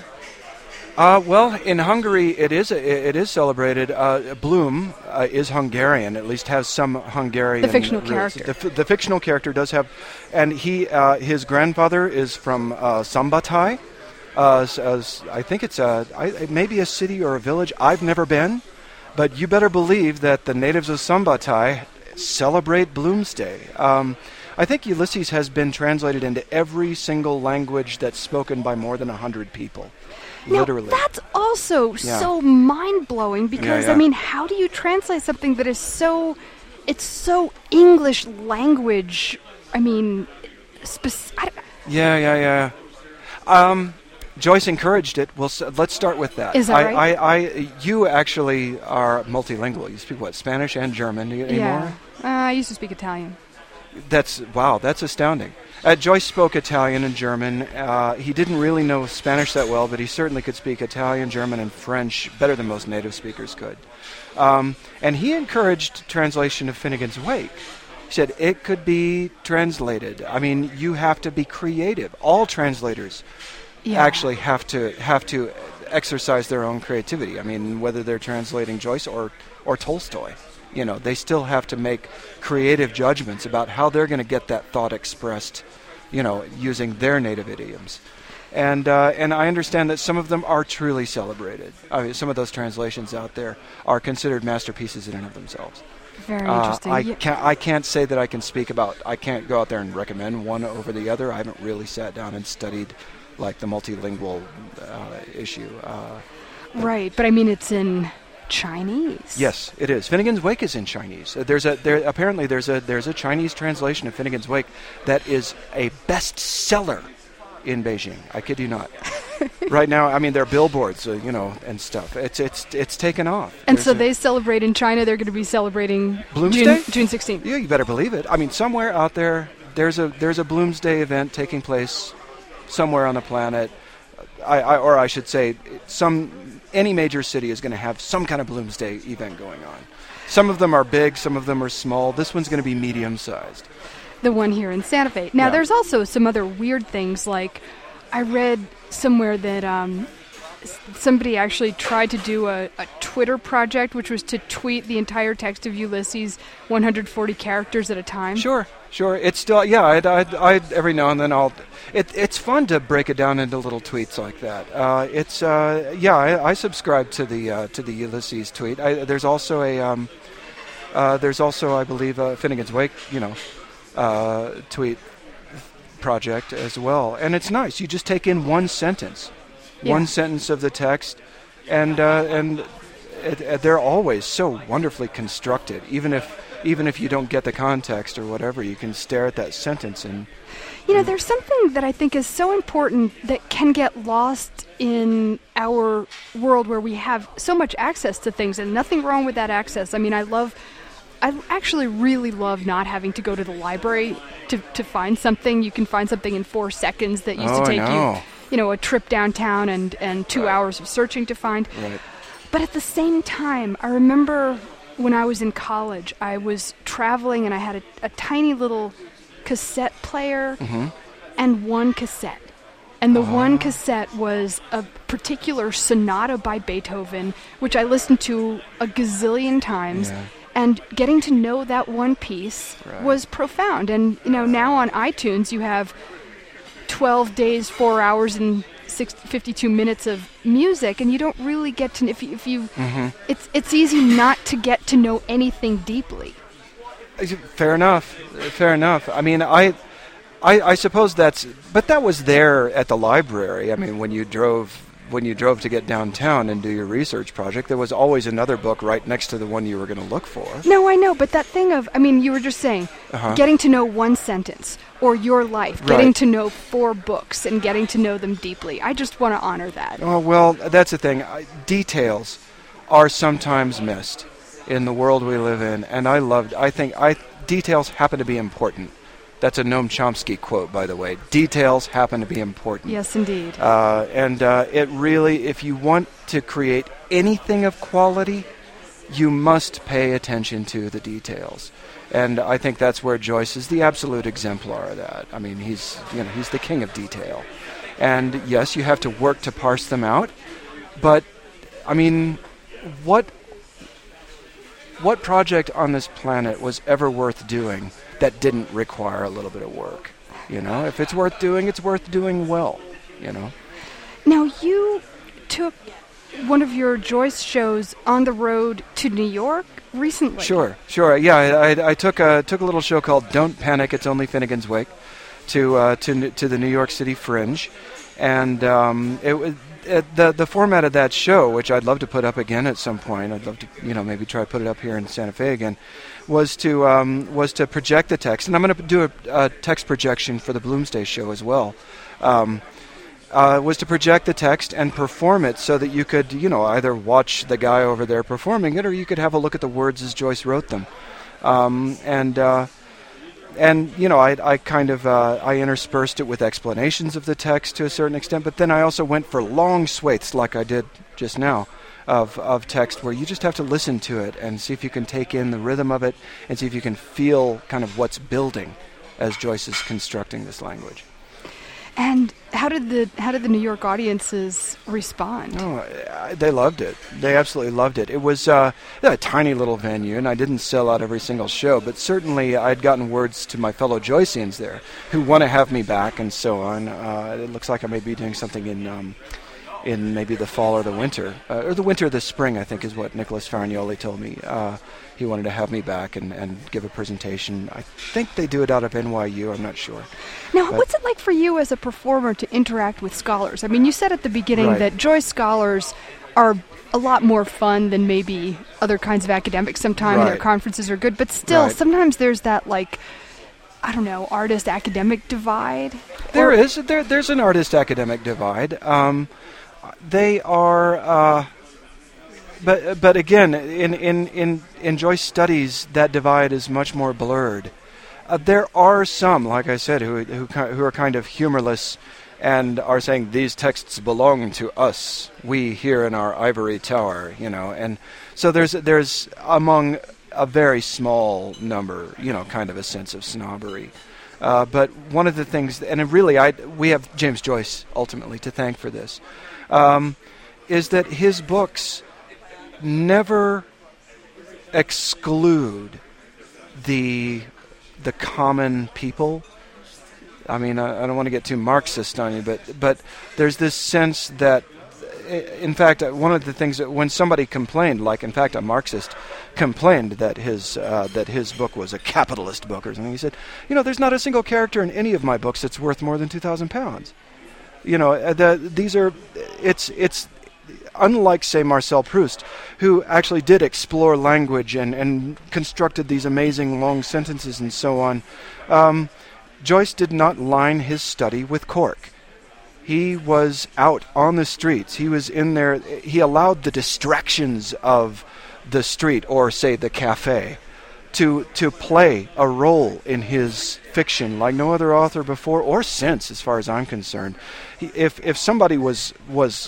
Speaker 2: Uh, well, in Hungary, it is it is celebrated. Uh, Bloom uh, is Hungarian, at least has some Hungarian.
Speaker 1: The fictional
Speaker 2: roots.
Speaker 1: character.
Speaker 2: The, f- the fictional character does have, and he uh, his grandfather is from uh, Szombathely. Uh, s- uh, s- I think it's a I, it may be a city or a village. I've never been, but you better believe that the natives of Szombathely celebrate Bloomsday. Um, I think Ulysses has been translated into every single language that's spoken by more than a hundred people.
Speaker 1: Now,
Speaker 2: Literally.
Speaker 1: that's also
Speaker 2: Yeah.
Speaker 1: so mind-blowing because,
Speaker 2: Yeah, yeah.
Speaker 1: I mean, how do you translate something that is so, it's so English language, I mean, spec- I don't-
Speaker 2: Yeah, yeah, yeah. Um, Joyce encouraged it. Well, s- let's start with that.
Speaker 1: Is that
Speaker 2: I,
Speaker 1: right?
Speaker 2: I, I, you actually are multilingual. You speak what, Spanish and German? Do you,
Speaker 1: yeah.
Speaker 2: anymore?
Speaker 1: Uh, I used to speak Italian.
Speaker 2: That's wow. That's astounding. Uh, Joyce spoke Italian and German. Uh, he didn't really know Spanish that well, but he certainly could speak Italian, German, and French better than most native speakers could. Um, and he encouraged translation of Finnegan's Wake. He said it could be translated. I mean, you have to be creative. All translators yeah. actually have to have to exercise their own creativity. I mean, whether they're translating Joyce or, or Tolstoy. You know, they still have to make creative judgments about how they're going to get that thought expressed, you know, using their native idioms. And uh, and I understand that some of them are truly celebrated. I mean, some of those translations out there are considered masterpieces in and of themselves.
Speaker 1: Very
Speaker 2: uh,
Speaker 1: interesting.
Speaker 2: I
Speaker 1: yeah.
Speaker 2: can't I can't say that I can speak about. I can't go out there and recommend one over the other. I haven't really sat down and studied like the multilingual uh, issue. Uh,
Speaker 1: right, but I mean, it's in Chinese.
Speaker 2: Yes, it is. Finnegan's Wake is in Chinese. Uh, there's a there apparently there's a there's a Chinese translation of Finnegan's Wake that is a bestseller in Beijing. I kid you not. Right now, I mean, there are billboards, uh, you know, and stuff. It's it's it's taken off.
Speaker 1: And
Speaker 2: There's
Speaker 1: so
Speaker 2: a
Speaker 1: they celebrate in China. They're going to be celebrating
Speaker 2: Bloomsday?
Speaker 1: June, June sixteenth.
Speaker 2: Yeah, you better believe it. I mean, somewhere out there, there's a there's a Bloomsday event taking place somewhere on the planet. I, I or I should say, some any major city is going to have some kind of Bloomsday event going on. Some of them are big, some of them are small. This one's going to be medium-sized.
Speaker 1: The one here in Santa Fe. Now,
Speaker 2: Yeah.
Speaker 1: there's also some other weird things, like I read somewhere that um, s- somebody actually tried to do a, a Twitter project, which was to tweet the entire text of Ulysses one hundred forty characters at a time.
Speaker 2: Sure, sure. It's still, yeah, I'd, I'd, I'd, every now and then I'll, it, it's fun to break it down into little tweets like that. Uh, it's, uh, yeah, I, I subscribe to the, uh, to the Ulysses tweet. I, there's also a, um, uh, there's also, I believe, uh, Finnegan's Wake, you know, uh, tweet project as well. And it's nice. You just take in one sentence,
Speaker 1: Yeah.
Speaker 2: one sentence of the text, and, uh, and it, it, they're always so wonderfully constructed, even if, even if you don't get the context or whatever, you can stare at that sentence and...
Speaker 1: You know, there's something that I think is so important that can get lost in our world where we have so much access to things, and nothing wrong with that access. I mean, I love, I actually really love not having to go to the library to, to find something. You can find something in four seconds that used
Speaker 2: Oh,
Speaker 1: to take
Speaker 2: I know.
Speaker 1: you, you know, a trip downtown and, and two
Speaker 2: Right.
Speaker 1: hours of searching to find.
Speaker 2: Right.
Speaker 1: But at the same time, I remember when I was in college, I was traveling and I had a, a tiny little cassette player
Speaker 2: Mm-hmm.
Speaker 1: and one cassette. And the one cassette was a particular sonata by Beethoven, which I listened to a gazillion times.
Speaker 2: Yeah.
Speaker 1: And getting to know that one piece
Speaker 2: Right.
Speaker 1: was profound. And, you know, now on iTunes you have twelve days, four hours, and six, fifty-two minutes of music, and you don't really get to, if you, if you
Speaker 2: Mm-hmm.
Speaker 1: it's, it's easy not to get to know anything deeply.
Speaker 2: Fair enough. Fair enough. I mean, I, I, I suppose that's, but that was there at the library. I mean, when you drove, when you drove to get downtown and do your research project, there was always another book right next to the one you were going to look for.
Speaker 1: No, I know, but that thing of, I mean, you were just saying,
Speaker 2: Uh-huh.
Speaker 1: getting to know one sentence, or your life,
Speaker 2: Right.
Speaker 1: getting to know four books and getting to know them deeply. I just want to honor that.
Speaker 2: Oh, well, that's the thing. I, details are sometimes missed in the world we live in, and I loved, I think, I details happen to be important. That's a Noam Chomsky quote, by the way. Details happen to be important.
Speaker 1: Yes, indeed.
Speaker 2: Uh, and uh, it really, if you want to create anything of quality, you must pay attention to the details. And I think that's where Joyce is the absolute exemplar of that. I mean, he's, you know, he's the king of detail. And yes, you have to work to parse them out, but I mean, what what project on this planet was ever worth doing that didn't require a little bit of work? You know, if it's worth doing, it's worth doing well, you know.
Speaker 1: Now, you took one of your Joyce shows on the road to New York recently.
Speaker 2: Sure, sure. Yeah, I, I, I took a took a little show called "Don't Panic, It's Only Finnegan's Wake" to uh, to to the New York City Fringe, and um, it was it, the the format of that show, which I'd love to put up again at some point. I'd love to, you know, maybe try to put it up here in Santa Fe again. Was to um, was to project the text, and I'm going to do a, a text projection for the Bloomsday show as well. Um, Uh, was to project the text and perform it so that you could, you know, either watch the guy over there performing it, or you could have a look at the words as Joyce wrote them. Um, and uh, and you know, I, I kind of uh, I interspersed it with explanations of the text to a certain extent, but then I also went for long swathes, like I did just now, of of text where you just have to listen to it and see if you can take in the rhythm of it and see if you can feel kind of what's building as Joyce is constructing this language.
Speaker 1: And how did the how did the New York audiences respond?
Speaker 2: Oh, I, they loved it. They absolutely loved it. It was uh, a tiny little venue, and I didn't sell out every single show, but certainly I'd gotten words to my fellow Joyceans there who want to have me back and so on. Uh, it looks like I may be doing something in um, in maybe the fall or the winter, uh, or the winter or the spring, I think is what Nicholas Farignoli told me. Uh, he wanted to have me back and, and give a presentation. I think they do it out of N Y U, I'm not sure.
Speaker 1: Now,
Speaker 2: But-
Speaker 1: what's it like for you as a performer to interact with scholars? I mean, you said at the beginning
Speaker 2: Right.
Speaker 1: that Joyce scholars are a lot more fun than maybe other kinds of academics sometimes. Their
Speaker 2: Right.
Speaker 1: conferences are good, but still,
Speaker 2: Right.
Speaker 1: sometimes there's that, like, I don't know, artist-academic divide.
Speaker 2: There
Speaker 1: Or-
Speaker 2: is. There, there's an artist-academic divide. Um, they are, uh, but but again, in, in, in, in Joyce studies, that divide is much more blurred. Uh, there are some, like I said, who who ki- who are kind of humorless and are saying these texts belong to us, we here in our ivory tower, you know, and so there's there's among a very small number, you know, kind of a sense of snobbery. Uh, but one of the things, and it really, I we have James Joyce ultimately to thank for this, um, is that his books never exclude the the common people. I mean, I, I don't want to get too Marxist on you, but but there's this sense that, in fact, uh, one of the things that when somebody complained, like in fact a Marxist complained that his uh, that his book was a capitalist book or something, he said, you know, there's not a single character in any of my books that's worth more than two thousand pounds. You know, uh, the, these are, it's it's. Unlike, say, Marcel Proust, who actually did explore language and, and constructed these amazing long sentences and so on, um, Joyce did not line his study with cork. He was out on the streets. He was in there. He allowed the distractions of the street, or, say, the cafe, to to play a role in his fiction like no other author before or since, as far as I'm concerned. He, if if somebody was was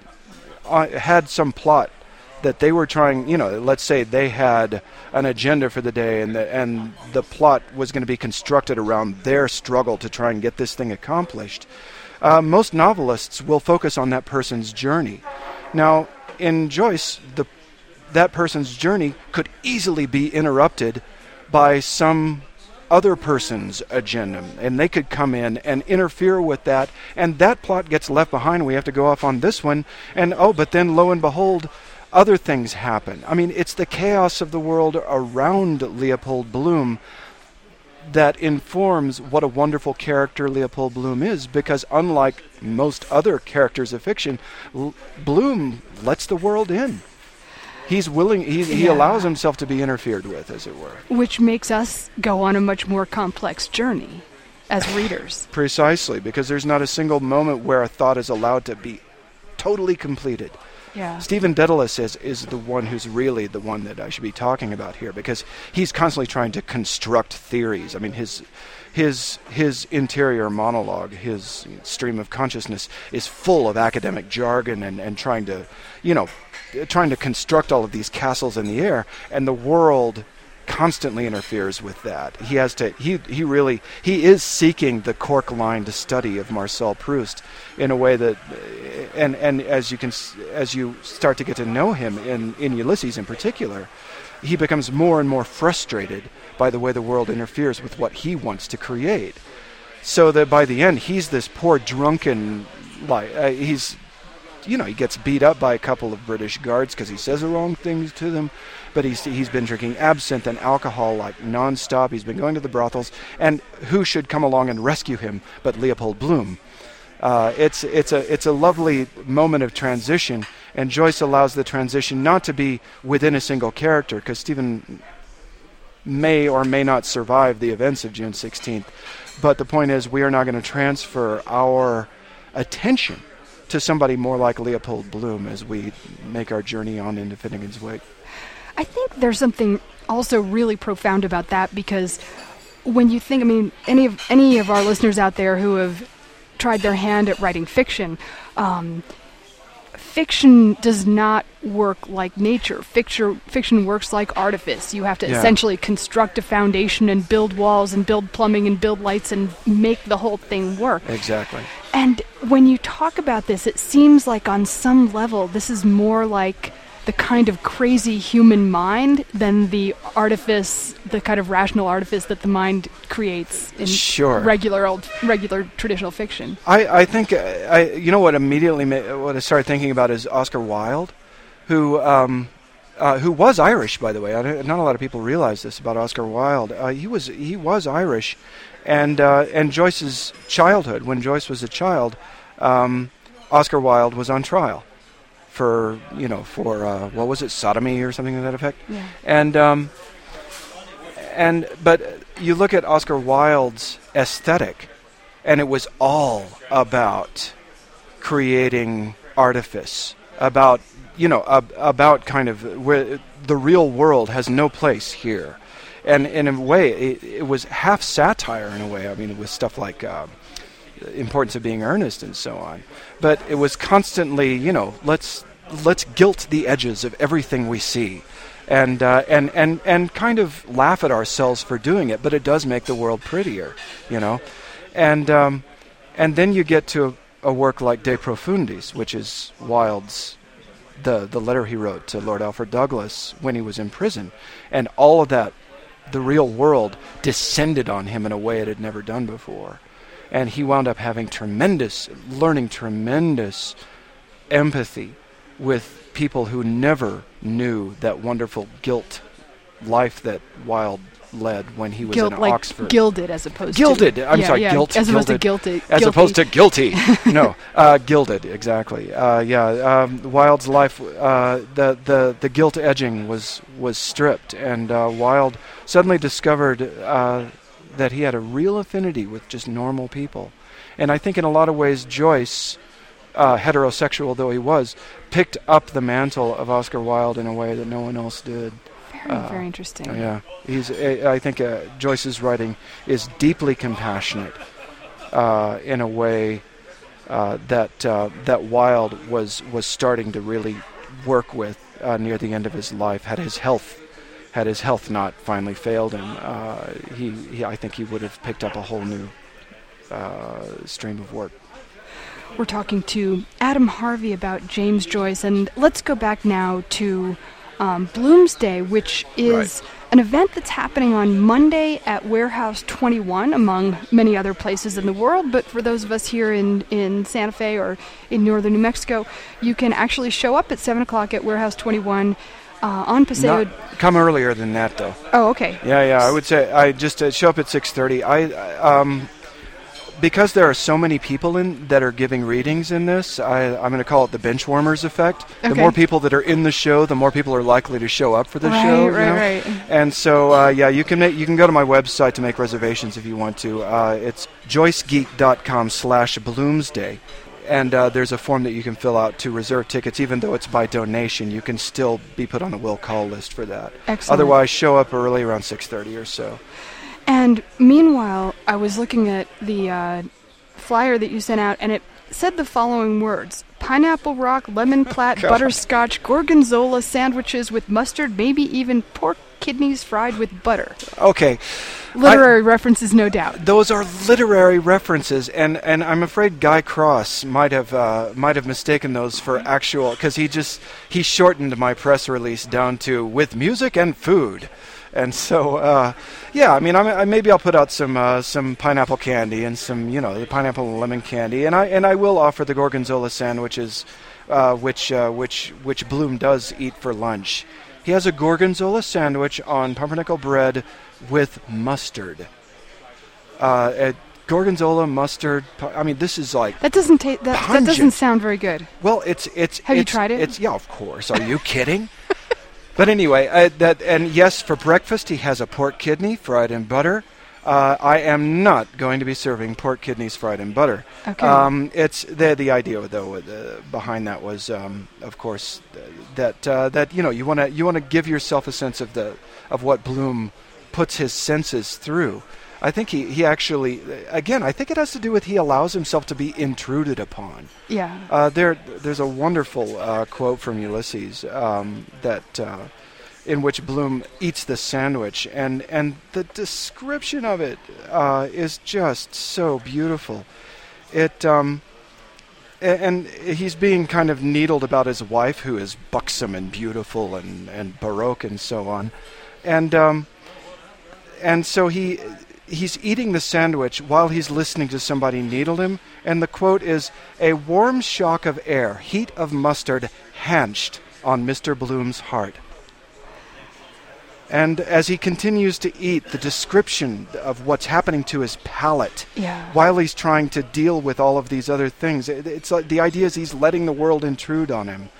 Speaker 2: Uh, had some plot that they were trying, you know, let's say they had an agenda for the day and the, and the plot was going to be constructed around their struggle to try and get this thing accomplished. Uh, most novelists will focus on that person's journey. Now, in Joyce, the that person's journey could easily be interrupted by some other person's agenda, and they could come in and interfere with that, and that plot gets left behind. We have to go off on this one, and oh, but then lo and behold, other things happen. I mean, it's the chaos of the world around Leopold Bloom that informs what a wonderful character Leopold Bloom is, because unlike most other characters of fiction, L- Bloom lets the world in. He's willing, he, he
Speaker 1: Yeah.
Speaker 2: allows himself to be interfered with, as it were.
Speaker 1: Which makes us go on a much more complex journey as readers.
Speaker 2: Precisely, because there's not a single moment where a thought is allowed to be totally completed.
Speaker 1: Yeah.
Speaker 2: Stephen Dedalus is, is the one who's really the one that I should be talking about here, because he's constantly trying to construct theories. I mean, his his his interior monologue, his stream of consciousness, is full of academic jargon and, and trying to, you know, trying to construct all of these castles in the air, and the world constantly interferes with that. He has to, he, he really, he is seeking the cork-lined study of Marcel Proust in a way that, and, and as you can, as you start to get to know him in, in Ulysses in particular, he becomes more and more frustrated by the way the world interferes with what he wants to create. So that by the end, he's this poor drunken, like, uh, he's, you know, he gets beat up by a couple of British guards because he says the wrong things to them, but he's he's been drinking absinthe and alcohol like nonstop. He's been going to the brothels, and who should come along and rescue him but Leopold Bloom? Uh, it's it's a it's a lovely moment of transition, and Joyce allows the transition not to be within a single character, because Stephen may or may not survive the events of June sixteenth. But the point is, we are now going to transfer our attention to somebody more like Leopold Bloom as we make our journey on into Finnegan's Wake.
Speaker 1: I think there's something also really profound about that, because when you think, I mean, any of any of our listeners out there who have tried their hand at writing fiction, um, fiction does not work like nature. Fiction, fiction works like artifice. You have to
Speaker 2: Yeah.
Speaker 1: essentially construct a foundation and build walls and build plumbing and build lights and make the whole thing work.
Speaker 2: Exactly.
Speaker 1: And when you talk about this, it seems like on some level this is more like the kind of crazy human mind than the artifice, the kind of rational artifice that the mind creates in
Speaker 2: Sure.
Speaker 1: regular old, regular traditional fiction.
Speaker 2: I, I think, uh, I you know what immediately ma- what I started thinking about is Oscar Wilde, who um, uh, who was Irish, by the way. I don't, not a lot of people realize this about Oscar Wilde. Uh, he was he was Irish, and uh, and Joyce's childhood, when Joyce was a child, um, Oscar Wilde was on trial for you know for uh, what was it, sodomy or something to that effect.
Speaker 1: Yeah.
Speaker 2: And um, and but you look at Oscar Wilde's aesthetic, and it was all about creating artifice, about you know ab- about kind of where the real world has no place here, and in a way it, it was half satire in a way. I mean, with stuff like uh, importance of being earnest and so on, but it was constantly you know let's let's gilt the edges of everything we see. And, uh, and and and kind of laugh at ourselves for doing it, but it does make the world prettier, you know. And um, and then you get to a, a work like De Profundis, which is Wilde's the the letter he wrote to Lord Alfred Douglas when he was in prison, and all of that, the real world descended on him in a way it had never done before, and he wound up having tremendous, learning tremendous empathy with people who never knew that wonderful guilt life that Wilde led when he was
Speaker 1: Guilt,
Speaker 2: in
Speaker 1: like
Speaker 2: Oxford.
Speaker 1: Gilded as opposed
Speaker 2: Gilded.
Speaker 1: to...
Speaker 2: I'm
Speaker 1: yeah,
Speaker 2: sorry,
Speaker 1: yeah,
Speaker 2: guilt.
Speaker 1: As opposed
Speaker 2: gilded,
Speaker 1: to guilty.
Speaker 2: As
Speaker 1: guilty.
Speaker 2: opposed to guilty. No, uh, gilded, exactly. Uh, yeah, um, Wilde's life, uh, the, the, the guilt edging was, was stripped, and uh, Wilde suddenly discovered uh, that he had a real affinity with just normal people. And I think in a lot of ways Joyce... Uh, heterosexual though he was, picked up the mantle of Oscar Wilde in a way that no one else did.
Speaker 1: Very,
Speaker 2: Uh,
Speaker 1: very interesting.
Speaker 2: Yeah, he's. I I think uh, Joyce's writing is deeply compassionate uh, in a way uh, that uh, that Wilde was was starting to really work with uh, near the end of his life. Had his health had his health not finally failed him, uh, he, he I think he would have picked up a whole new uh, stream of work.
Speaker 1: We're talking to Adam Harvey about James Joyce, and let's go back now to um, Bloomsday, which is
Speaker 2: Right.
Speaker 1: an event that's happening on Monday at Warehouse twenty-one, among many other places in the world. But for those of us here in, in Santa Fe or in northern New Mexico, you can actually show up at seven o'clock at Warehouse twenty-one uh, on Paseo.
Speaker 2: Not, come earlier than that, though.
Speaker 1: Oh, okay.
Speaker 2: Yeah, yeah. I would say I just uh, show up at six thirty. I um. Because there are so many people in that are giving readings in this, I, I'm going to call it the bench warmers effect. The
Speaker 1: Okay.
Speaker 2: more people that are in the show, the more people are likely to show up for the
Speaker 1: Right,
Speaker 2: show. you
Speaker 1: right,
Speaker 2: know?
Speaker 1: right.
Speaker 2: And so, uh, yeah, you can make, you can go to my website to make reservations if you want to. Uh, it's joycegeek.com slash Bloomsday. And uh, there's a form that you can fill out to reserve tickets. Even though it's by donation, you can still be put on the will call list for that.
Speaker 1: Excellent.
Speaker 2: Otherwise, show up early, around six thirty or so.
Speaker 1: And meanwhile, I was looking at the uh, flyer that you sent out, and it said the following words: pineapple rock, lemon plat,
Speaker 2: God.
Speaker 1: butterscotch, gorgonzola sandwiches with mustard, maybe even pork kidneys fried with butter.
Speaker 2: Okay.
Speaker 1: Literary references, no doubt.
Speaker 2: Those are literary references, and, and I'm afraid Guy Cross might have uh, might have mistaken those for actual, because he just he shortened my press release down to "with music and food," and so uh, yeah, I mean, I'm, I maybe I'll put out some uh, some pineapple candy and some you know the pineapple and lemon candy, and I and I will offer the gorgonzola sandwiches, uh, which uh, which which Bloom does eat for lunch. He has a gorgonzola sandwich on pumpernickel bread with mustard. Uh, uh, gorgonzola, mustard. pu- I mean, this is like.
Speaker 1: That doesn't ta- that, that
Speaker 2: Pungent.
Speaker 1: doesn't sound very good.
Speaker 2: Well, it's it's.
Speaker 1: Have you
Speaker 2: it's,
Speaker 1: tried it?
Speaker 2: It's yeah, of course. Are you kidding? But anyway, uh, that and yes, for breakfast he has a pork kidney fried in butter. Uh, I am not going to be serving pork kidneys fried in butter.
Speaker 1: Okay.
Speaker 2: Um, it's the the idea though uh, behind that was, um, of course, th- that uh, that you know you want to you want to give yourself a sense of the of what Bloom puts his senses through. I think he, he actually, again, I think it has to do with he allows himself to be intruded upon.
Speaker 1: Yeah.
Speaker 2: Uh, there, there's a wonderful uh, quote from Ulysses um, that uh, in which Bloom eats the sandwich, and, and the description of it uh, is just so beautiful. It um, a- and he's being kind of needled about his wife, who is buxom and beautiful and, and baroque and so on, and um, and so he. He's eating the sandwich while he's listening to somebody needle him, and the quote is, "A warm shock of air, heat of mustard, hanched on Mister Bloom's heart." And as he continues to eat, the description of what's happening to his palate
Speaker 1: Yeah.
Speaker 2: while he's trying to deal with all of these other things, it, it's like the idea is he's letting the world intrude on him.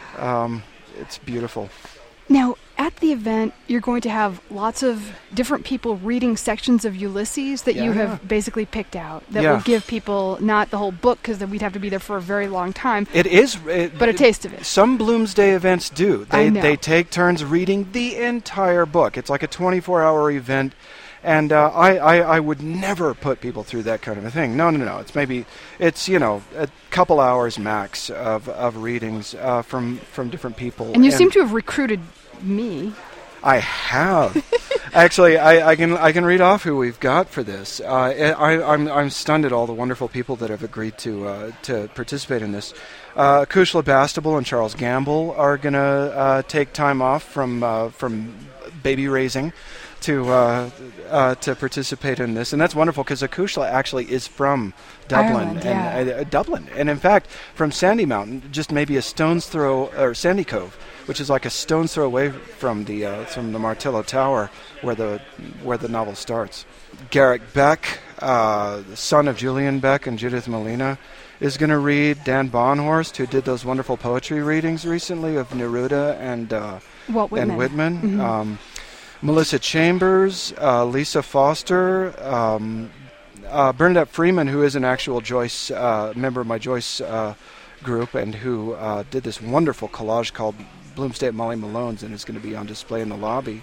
Speaker 2: Um, it's beautiful.
Speaker 1: Now, at the event, you're going to have lots of different people reading sections of Ulysses that you
Speaker 2: Yeah.
Speaker 1: have basically picked out that
Speaker 2: Yeah.
Speaker 1: will give people not the whole book, because then we'd have to be there for a very long time,
Speaker 2: It is, it,
Speaker 1: but a taste of it.
Speaker 2: Some Bloomsday events do. They
Speaker 1: I know.
Speaker 2: they take turns reading the entire book. It's like a twenty-four hour event, and uh, I, I I would never put people through that kind of a thing. No, no, no. It's maybe it's you know a couple hours max of of readings uh, from from different people.
Speaker 1: And you seem to have recruited me.
Speaker 2: I have. Actually, I, I can I can read off who we've got for this. Uh, I, I'm I'm stunned at all the wonderful people that have agreed to uh, to participate in this. Uh, Kushla Bastable and Charles Gamble are going to uh, take time off from uh, from baby raising to uh, uh, to participate in this, and that's wonderful because Akushla actually is from Dublin,
Speaker 1: Ireland, yeah.
Speaker 2: and uh, Dublin, and in fact from Sandy Mountain, just maybe a stone's throw, or Sandy Cove, which is like a stone's throw away from the uh, from the Martello Tower, where the where the novel starts. Garrick Beck, uh, the son of Julian Beck and Judith Molina, is going to read. Dan Bonhorst, who did those wonderful poetry readings recently of Neruda and uh,
Speaker 1: Walt Whitman.
Speaker 2: and Whitman.
Speaker 1: Mhm.
Speaker 2: Um, Melissa Chambers, uh, Lisa Foster, um, uh, Bernadette Freeman, who is an actual Joyce uh, member of my Joyce uh, group, and who uh, did this wonderful collage called Bloomsday at Molly Malone's, and is going to be on display in the lobby.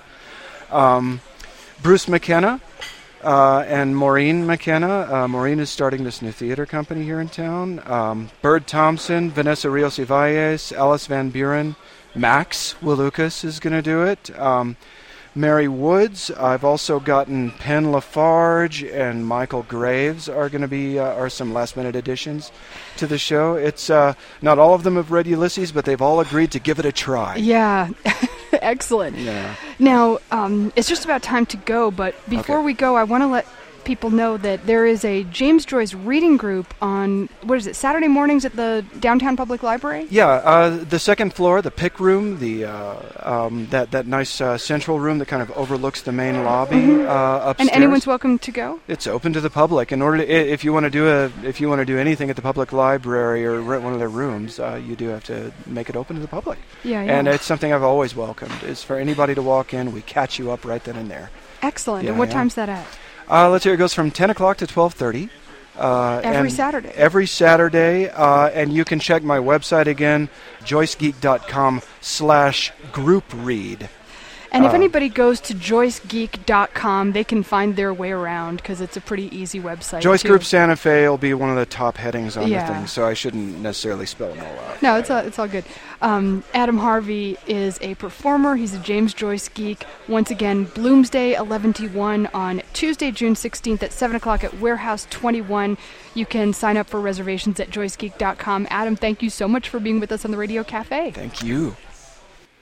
Speaker 2: Um, Bruce McKenna uh, and Maureen McKenna. Uh, Maureen is starting this new theater company here in town. Um, Bird Thompson, Vanessa Rios Ivalles, Alice Van Buren, Max Wilukas is going to do it. Um, Mary Woods. I've also gotten Penn Lafarge and Michael Graves are going to be uh, are some last minute additions to the show. It's uh, not all of them have read Ulysses, but they've all agreed to give it a try.
Speaker 1: Yeah. Excellent.
Speaker 2: Yeah.
Speaker 1: Now, um, it's just about time to go, but before
Speaker 2: Okay.
Speaker 1: we go, I want to let people know that there is a James Joyce reading group on, what is it, Saturday mornings at the Downtown Public Library?
Speaker 2: Yeah, uh, the second floor, the pick room, the uh, um, that that nice uh, central room that kind of overlooks the main lobby uh, upstairs.
Speaker 1: And anyone's welcome to go?
Speaker 2: It's open to the public. In order to, i- if you want to do a, if you want to do anything at the public library or rent one of their rooms, uh, you do have to make it open to the public.
Speaker 1: Yeah, yeah.
Speaker 2: And it's something I've always welcomed. Is for anybody to walk in, we catch you up right then and there.
Speaker 1: Excellent.
Speaker 2: Yeah,
Speaker 1: and what
Speaker 2: yeah.
Speaker 1: time's that at?
Speaker 2: Uh, let's hear. It goes from ten o'clock to twelve thirty. Uh,
Speaker 1: Every
Speaker 2: and
Speaker 1: Saturday.
Speaker 2: Every Saturday, uh, and you can check my website again, joyce geek dot com slash group read.
Speaker 1: And if
Speaker 2: Uh,
Speaker 1: anybody goes to joyce geek dot com, they can find their way around because it's a pretty easy website.
Speaker 2: Joyce
Speaker 1: too.
Speaker 2: Group Santa Fe will be one of the top headings on
Speaker 1: Yeah.
Speaker 2: the thing, so I shouldn't necessarily spell it all out.
Speaker 1: No, it's all, it's all good. Um, Adam Harvey is a performer. He's a James Joyce geek. Once again, Bloomsday eleven T one on Tuesday, June sixteenth at seven o'clock at Warehouse twenty-one. You can sign up for reservations at joyce geek dot com. Adam, thank you so much for being with us on the Radio Cafe.
Speaker 2: Thank you.